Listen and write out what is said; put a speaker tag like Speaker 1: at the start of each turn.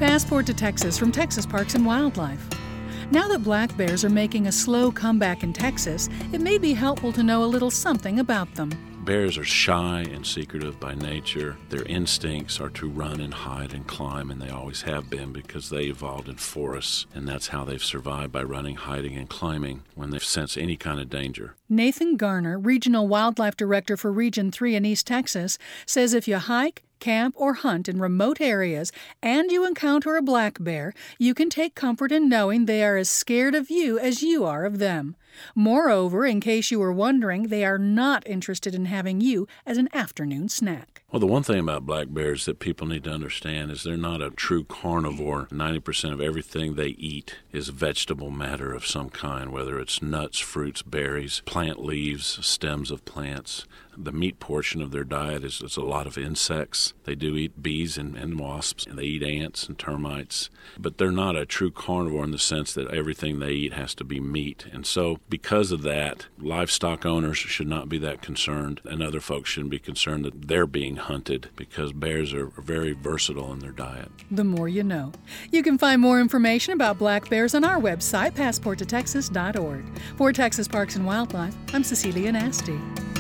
Speaker 1: Passport to Texas from Texas Parks and Wildlife. Now that black bears are making a slow comeback in Texas, it may be helpful to know a little something about them.
Speaker 2: Bears are shy and secretive by nature. Their instincts are to run and hide and climb, and they always have been because they evolved in forests, and that's how they've survived, by running, hiding, and climbing when they sense any kind of danger.
Speaker 1: Nathan Garner, Regional Wildlife Director for Region 3 in East Texas, says if you hike, camp, or hunt in remote areas and you encounter a black bear, you can take comfort in knowing they are as scared of you as you are of them. Moreover, in case you were wondering, they are not interested in having you as an afternoon snack.
Speaker 2: Well, the one thing about black bears that people need to understand is they're not a true carnivore. 90% of everything they eat is vegetable matter of some kind, whether it's nuts, fruits, berries, plant leaves, stems of plants. The meat portion of their diet is a lot of insects. They do eat bees and wasps, and they eat ants and termites. But they're not a true carnivore in the sense that everything they eat has to be meat. And so because of that, livestock owners should not be that concerned, and other folks shouldn't be concerned that they're being hunted, because bears are very versatile in their diet.
Speaker 1: The more you know. You can find more information about black bears on our website, passporttotexas.org. For Texas Parks and Wildlife, I'm Cecilia Nasty.